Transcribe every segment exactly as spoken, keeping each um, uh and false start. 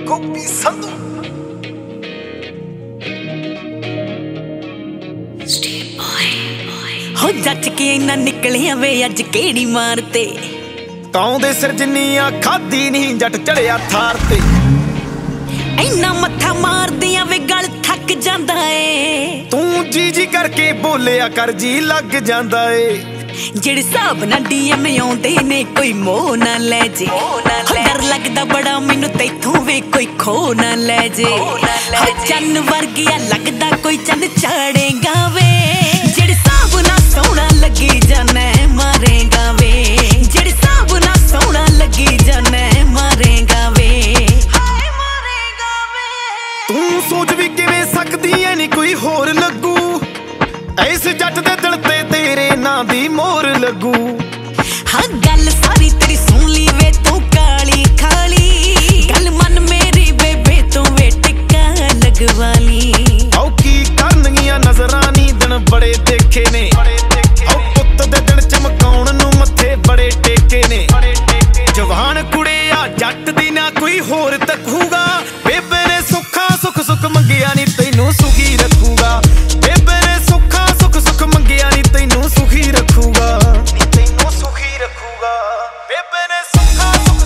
ਗੋਪੀ ਸੰਧੂ ਹੋ ਜੱਟ ਕੇ ਇੰਨਾ ਨਿਕਲਿਆ ਵੇ ਅੱਜ ਕਿਹੜੀ ਮਾਰ ਤੇ ਕਾਉਂ ਦੇ ਸਿਰ ਜਿੰਨੀਆਂ ਖਾਦੀ ਨਹੀਂ ਜੱਟ ਚੜਿਆ ਥਾਰ ਤੇ ਇੰਨਾ ਮੱਥਾ ਮਾਰਦੀਆਂ ਵੇ ਗਲ ਥੱਕ ਜਾਂਦਾ ਏ ਤੂੰ ਜੀ ਜੀ ਕਰਕੇ ਬੋਲਿਆ ਕਰ ਜੀ ਲੱਗ ਜਾਂਦਾ ਏ ਜਿਹੜੇ ਹਿਸਾਬ ਨਾਲ ਡੀਐਮ ਆਉਂਦੇ ਨੇ ਕੋਈ ਮੋਹ ਨਾ ਲੈ ਜੇ ਡਰ ਲੱਗਦਾ ਬੜਾ ਮੈਨੂੰ ਤੈਥੋਂ ਵੇ ਕੋਈ ਖੋ ਨਾ ਲੈ ਜੇ ਚੰਨ ਵਰਗਿਆ ਲੱਗਦਾ ਕੋਈ ਚੰਨ ਚਾੜੇਗਾ ਵੇ ਜਿਹੜੇ ਹਿਸਾਬ ਨਾਲ ਸੋਹਣਾ ਲੱਗੀ ਜਾਣਾ ਮਾਰੇਗਾ ਵੇ ਜਿਹੜੇ ਹਿਸਾਬ ਨਾਲ ਸੋਹਣਾ ਲੱਗੀ ਜਾਣਾ ਮਾਰੇਗਾ ਵੇ ਹਾਏ ਮਾਰੇਗਾ ਵੇ ਤੂੰ ਸੋਚ ਵੀ ਕਿਵੇਂ ਸਕਦੀ ਐ ਨੀ ਕੋਈ ਹੋਰ ਲੱਗੂ ਇਸ ਜੱਟ ਦੇ ਦਿਲ ਤੇ ਤੇਰੇ ਨਾਂ ਦੀ ਮੋਹਰ ਲੱਗੂ ਹਾਂ ਗੱਲ ਸਾਰੀ ਤੇਰੀ ਸੁਣ ਲਈ ਵੇ ਤੂੰ ਕਾਲੀ ਖਾਲੀ ਗੱਲ ਮਨ ਮੇਰੀ ਬੇਬੇ ਤੂੰ ਵੇ ਟਿੱਕਾ ਲਗਵਾ ਲਈ ਆਉ ਕੀ ਕਰਨਗੀਆਂ ਨਜ਼ਰਾਂ ਨੀ ਦਿਨ ਬੜੇ ਦੇਖੇ ਨੇ ਆਉ ਪੁੱਤ ਦੇ ਦਿਨ ਚਮਕਾਉਣ ਨੂੰ ਮੱਥੇ ਬੜੇ ਟੇਕੇ ਨੇ ਜਵਾਨ ਕੁੜਿਆ ਜੱਟ ਦੀ ਨਾ ਕੋਈ ਹੋਰ ਤੱਕੂਗਾ ਬੇਬੇ ਨੇ ਸੁੱਖਾ ਸੁੱਖ ਸੁੱਖ ਮੰਗਿਆ ਨੀ ਤੈਨੂੰ ਸੁਖੀ ਰੱਖੂਗਾ ਬੇਬੇ ਨੇ ਸੁੱਖਾ ਸੁੱਖ ਸੁੱਖ ਮੰਗਿਆ ਨੀ ਤੈਨੂੰ ਸੁਖੀ ਰੱਖੂਗਾ ਨੀ ਤੈਨੂੰ ਸੁਖੀ ਰੱਖੂਗਾ ਬੇਬੇ ਨੇ ਸੁੱਖਾ ਸੁੱਖ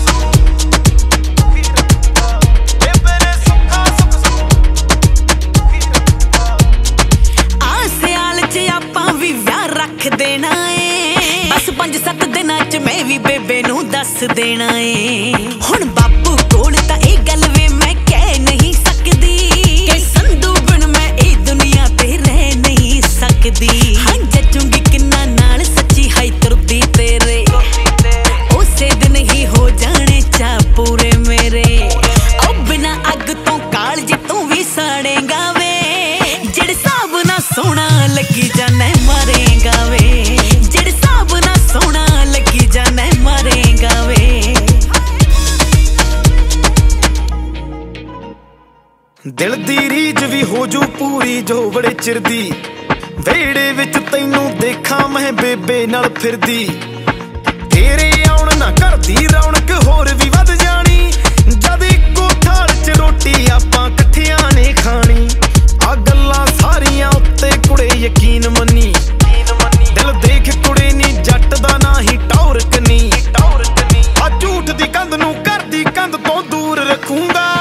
ਸੁਖੀ ਰੱਖੂਗਾ ਬੇਬੇ ਨੇ ਸੁੱਖਾ ਸੁੱਖ ਸੁਖੀ ਰੱਖੂਗਾ ਆ ਸਿਆਲ ਚ ਆਪਾਂ ਵੀ ਵਿਆਹ ਰੱਖ ਦੇਣਾ ਏ ਬਸ ਪੰਜ ਸੱਤ ਦਿਨਾਂ ਚ ਮੈਂ ਵੀ ਬੇਬੇ ਨੂੰ ਦੱਸ ਦੇਣਾ ਏ ਹੁਣ ਬਾਪੂ ਕੋਲ ਤਾਂ ਇਹ ਗੱਲ ਵੇ ਮੈਂ ਕਹਿ ਨਹੀਂ ਸਕਦੀ ਕਿ ਸੰਧੂ ਬਿਨ ਮੈਂ ਇਹ ਦੁਨੀਆ ਤੇ ਰਹਿ ਨਹੀਂ ਸਕਦੀ ਹਾਂ ਜੱਜੂਗੀ ਕਿੰਨਾ ਨਾਲ ਸੱਚੀ ਹੈ ਤੁਰਦੀ ਤੇਰੇ ਉਸੇ ਦਿਨ ਹੀ ਹੋ ਜਾਣੇ ਚਾ ਪੂਰੇ ਮੇਰੇ ਉਹ ਬਿਨਾ ਅੱਗ ਤੋਂ ਕਾਲਜ ਤੂੰ ਵੀ ਸਾੜੇਗਾ ਵੇ ਜਿਹੜੇ ਹਿਸਾਬ ਨਾਲ ਸੋਹਣਾ ਲੱਗੀ ਜਾਣਾ ਮਾਰੇਗਾ ਵੇ ਜਿਹੜੇ ਹਿਸਾਬ ਨਾਲ ਸੋਹਣਾ ਲੱਗੀ ਜਾਣਾ ਮਾਰੇਗਾ ਵੇ ਦਿਲ ਦੀ ਰੀਝ ਵੀ ਹੋ ਜੂ ਪੂਰੀ ਜੋ ਬੜੇ ਚਿਰ ਦੀ ਵੇੜੇ ਵਿੱਚ ਤੈਨੂੰ ਦੇਖਾਂ ਮੈਂ ਬੇਬੇ ਨਾਲ ਫਿਰਦੀ ਤੇਰੇ ਆਉਣ ਨਾ ਘਰ ਦੀ ਰੌਣਕ ਹੋਰ ਵੀ ਵੱਧ ਜਾਣੀ ਜਦ ਇੱਕੋ ਥਾਲ 'ਚ ਰੋਟੀ ਆਪਾਂ ਇਕੱਠਿਆਂ ਨੇ ਖਾਣੀ ਆ ਗੱਲਾਂ ਸਾਰੀਆਂ ਉੱਤੇ ਕੁੜੇ ਯਕੀਨ ਮੰਨੀ ਦਿਲ ਦੇਖ ਕੁੜੇ ਨੀ ਜੱਟ ਦਾ ਨਾ ਹੀ ਟੌਰਕ ਨੀ ਆ ਝੂਠ ਦੀ ਕੰਧ ਨੂੰ ਘਰ ਦੀ ਕੰਧ ਤੋਂ ਦੂਰ ਰੱਖੂੰਗਾ